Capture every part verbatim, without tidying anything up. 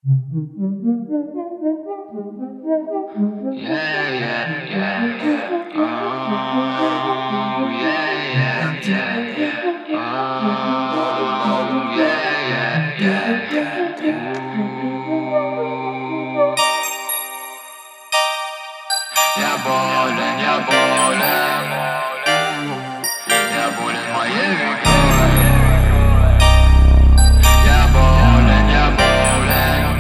Yeah, yeah, yeah, yeah. Oh, yeah, yeah, yeah, yeah. Oh, yeah, yeah, yeah, yeah, yeah. Я болен, я болен. Я болен моей рекой. Я болен, я болен.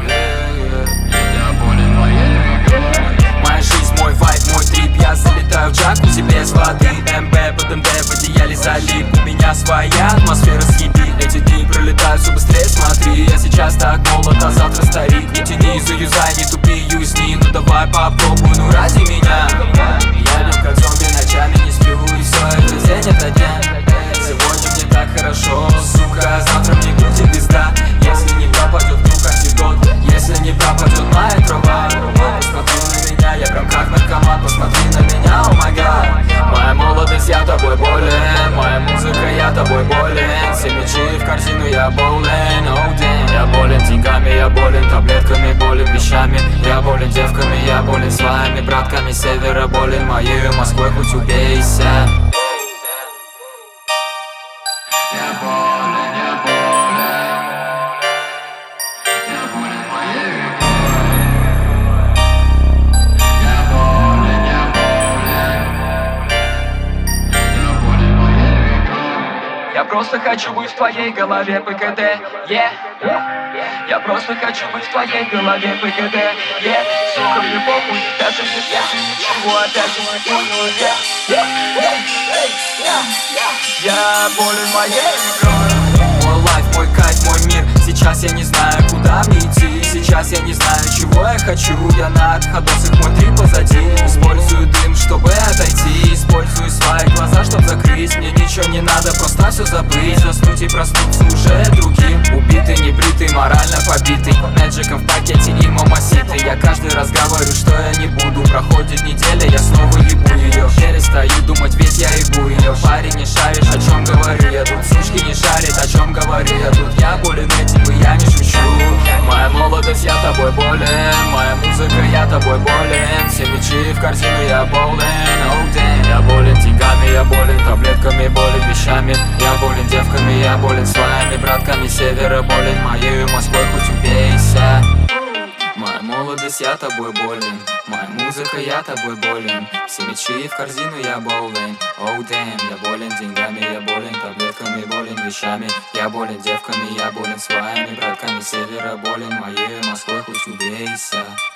Я болен моей рекой. Моя жизнь, мой вайб, мой трип. Я залетаю в джакузи без воды. МБ под МД в одеяле залип. У меня своя атмосфера, съеби. Эти дни пролетают все быстрее, смотри. Я сейчас так молод, а завтра старик. Не тяни, заюзай, не тупи, юзни. Ну давай попробуй, ну ради меня. Я бил как зомби, ночами не сплю. И все это день ото дня. Сегодня мне так хорошо, сука. Завтра мне будет пизда. Если не пропадет вдруг антидот, если не пропадет моя трава. Посмотри на меня, я прям как наркоман. Посмотри на меня, о май гад. Моя молодость, я тобой болен. Моя музыка, я тобой болен. Все мечи в корзину, я болен, oh damn. Я болен деньгами, я болен таблетками, болен вещами. Я болен девками, я болен своими братками севера. Болен моей Москвой, хоть убейся. Я болен, я болен. Я болен моей рекой. Я болен, я болен. Я болен моей рекой. Я просто хочу быть в твоей голове, ПКД, yeah. Я просто хочу быть в твоей голове, ПКД, yeah. Сука, мне похуй, даже если ничего опять не понял, yeah. Я болен моей рекой. Мой лайф, мой кайф, мой мир. Сейчас я не знаю, куда мне идти. Сейчас я не знаю, чего я хочу. Я на отходосах, мой трип позади. Использую дым, чтобы отойти. Использую свои глаза, чтобы закрыть. Мне ничего не надо, просто все забыть. Заснуть и проснуться уже другим. Убитый, небритый, морально побитый. Мэджиком в пакете и мамаситы. Я каждый раз говорю, что я не буду. Проходит неделя, я снова ебу ее. Перестаю думать, ведь я ебу ее. Парень, не шаришь, о чем говорю я тут. Сучки не шарит, о чем говорю я тут. Я болен этим, и я не шучу. Моя молодость, я тобой болен. Моя музыка, я тобой болен. Все мечи в корзину, я болен, oh damn. Я болен деньгами, я болен таблетками, болен вещами. Я болен девками, я болен своими братками севера. Болен моей Москвой, хоть убейся. Моя молодость, я тобой болен. Моя музыка, я тобой болен. Все мечи в корзину, я болен, oh damn. Я болен деньгами, я болен таблетками, болен вещами. Я болен девками, я болен своими братками севера. Болен моей Москвой, хоть убейся.